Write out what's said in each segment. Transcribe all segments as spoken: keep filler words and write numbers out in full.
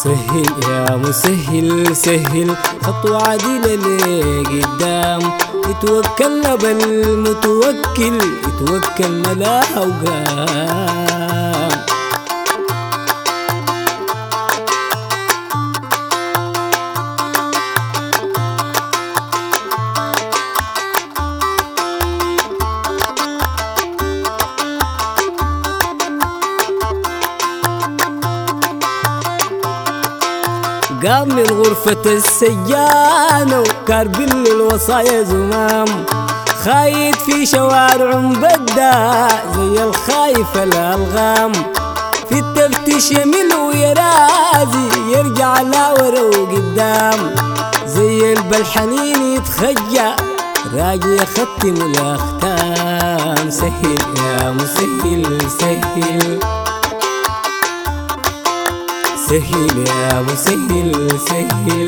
سهل يا مسهل سهل خطوة عديلة لقدام، يتوكلنا بالمتوكل يتوكلنا لا وقام. قام من غرفة السجانة وكاربين للوصايا زمام، خايد في شوارع مبدع زي الخايف الألغام، في التفتيش يميل ويرازي يرجع لا ورا وقدام، زي البلحنين يتخجى راجي يختم الأختام. سهل يا مسهل سهل سهل يا مسهل سهل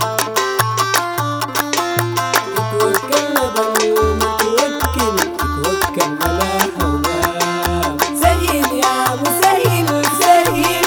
يتوكلنا بالمتوكل يتوكلنا لا وقام. سهل يا مسهل سهل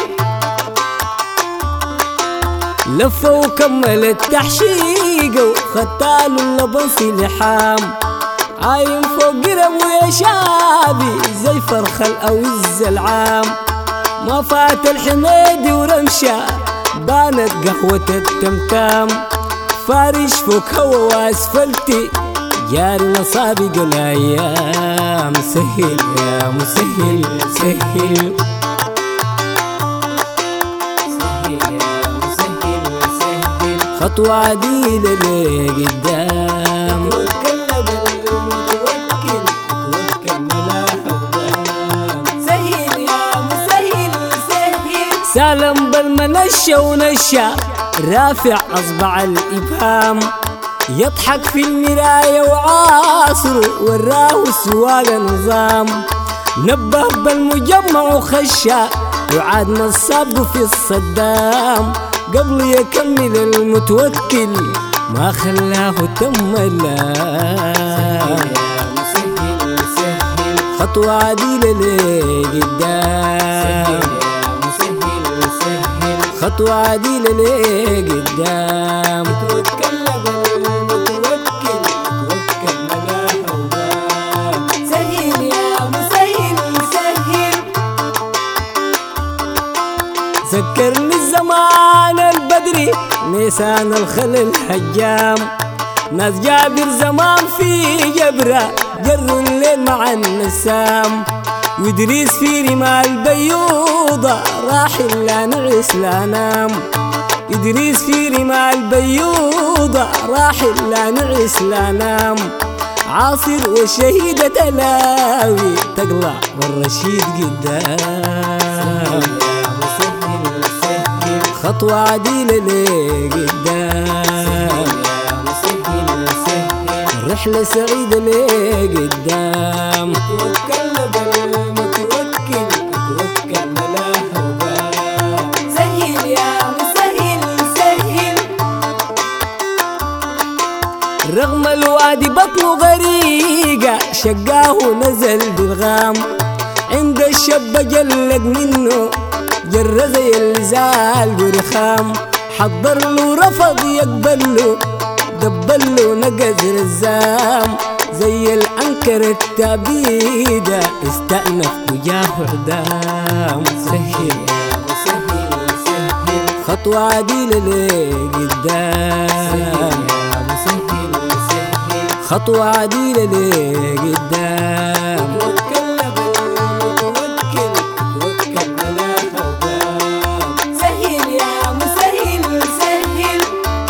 لفة وكمل التحشيقة وختال اللبنس لحام، عايم فوق قرب ويا شابي زي فرخ الأوز العام، ما فات الحميدي ورمشة بانت قهوة التمتام، فارش فوق هوا واسفلتي جاري مصابق الأيام. سهل يا مسهل سهل سهل يا مسهل سهل خطوة عديلة لقدام، يتوكلنا بالمتوكل يتوكلنا لا وقام. سهل يا سالم بالمنشة ونشة رافع أصبع الإبهام، يضحك في المراية وعاصره وراه سواق نظام، نبه بالمجمع وخشة وعاد نصابه في الصدام، قبل يكمل المتوكل ما خلاه تم اللام. خطوة عديلة لقدام خطوة عديلة لقدام، يتوكلنا بالمتوكل يتوكلنا لا وقام. سهل يا مسهل سهل ذكرني الزمان البدري نيسان الخل الحجام، ناس جابر زمان في جبرة جروا الليل مع النسام، وإدريس في رمال بيوضة راح لا نعس لا نام، إدريس في رمال بيوضة راح لا نعس لا نام، عاصر والشهيدة تلاوي تقلع والرشيد قدام. خطوة عديلة لقدام رحلة سعيدة لقدام، يتوكلنا بالمتوكل يتوكلنا لا وقام. سهل يا مسهل سهل رغم الوادي بطنه غريقة شقاه نزل بالغام، عند الشب جلق منه جر زي الزال برخام، حضر له رفض يقبله دبله نقز رزام، زي العنكر التعبيدة استأنف وجاه عدام. سهل سهل سهل خطوة عديلة لقدام خطوة عديلة لقدام، يتوكلنا بالمتوكل يتوكلنا لا وقام. سهل يا مسهل سهل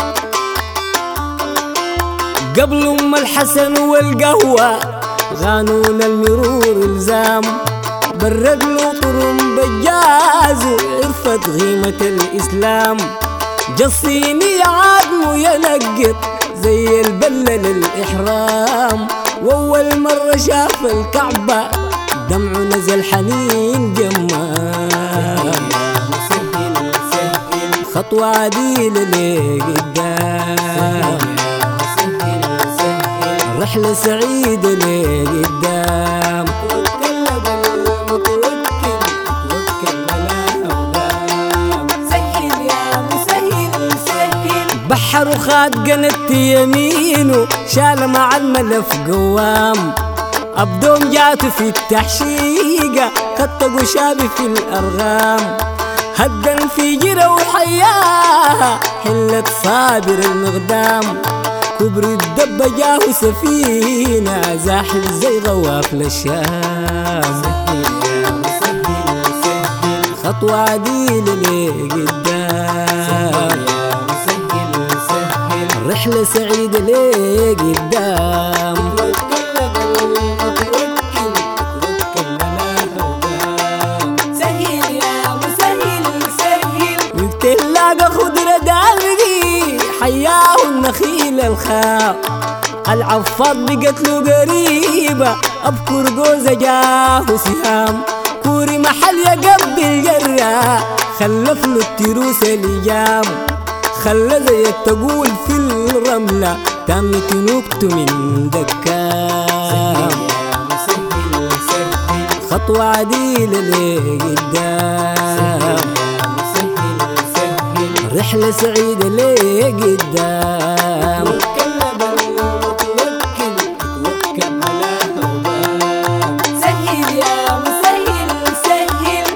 قبل أم الحسن والقهوة غانون المرور الزام، برد له طرم بجاز وعرفت غيمة الإسلام، جصيني عادمه ينقط زي البلة للإحرام، وأول مرة شاف الكعبة دمعه نزل حنين جمام. خطوة عديلة لقدام رحلة سعيدة لقدام، يتوكلنا بالمتوكل يتوكلنا لا وقام. سهل يا البحر وخاد قنت يمينه شال مع الملف قوام أبدوم جات في التحشيقة خطق شابي في الأرغام هدن في جرة وحياها حلت صابر المقدام كبر الدب جاه سفينة زاحف زي غواف للشام خطوة عديلة لقدام الرحلة سعيدة لقدام تلاقى خضرة دارقي حياه النخيل الخاء العفاط بقت له قريبة أبكر جوزة جاه سهام كوري محل يقبل جرة خلف له التروس اللجام خلى زيك تقول في الرملة تم تنوكت من دكام خطوة عديلة لقدام رحلة سعيدة لقدام سهل يا مسهل سهل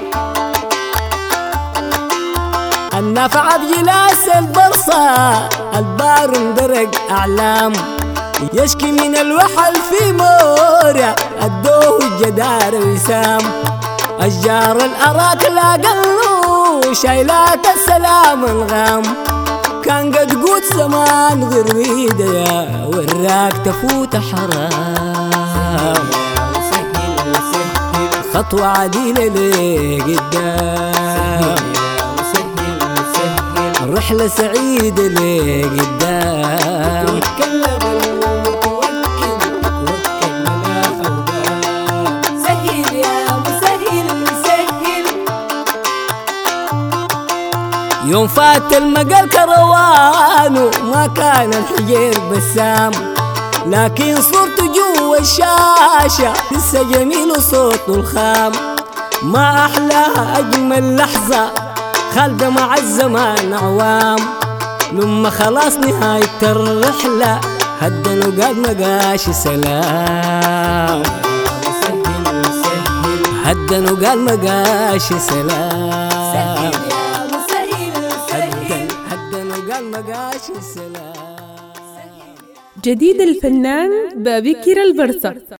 النافع بجلاس البرصة البار مدرق أعلام يشكي من الوحل في مورع الدوه الجدار وسام أشجار الأراك لا قلو شايلات السلام الغام كان قد قوت زمان غريدة يا وراك تفوت حرام خطوة عديلة لقدام رحلة سعيدة لقدام يوم فات المقال كروانه ما كان الحجير بسام لكن صورته جوا الشاشة لسه جميل وصوته الخام ما أحلاها أجمل لحظة خالدة مع الزمان عوام لما خلاص نهاية الرحلة هدن وقال مقاش سلام هدن وقال مقاش سلام جديد الفنان بابكر البرصة.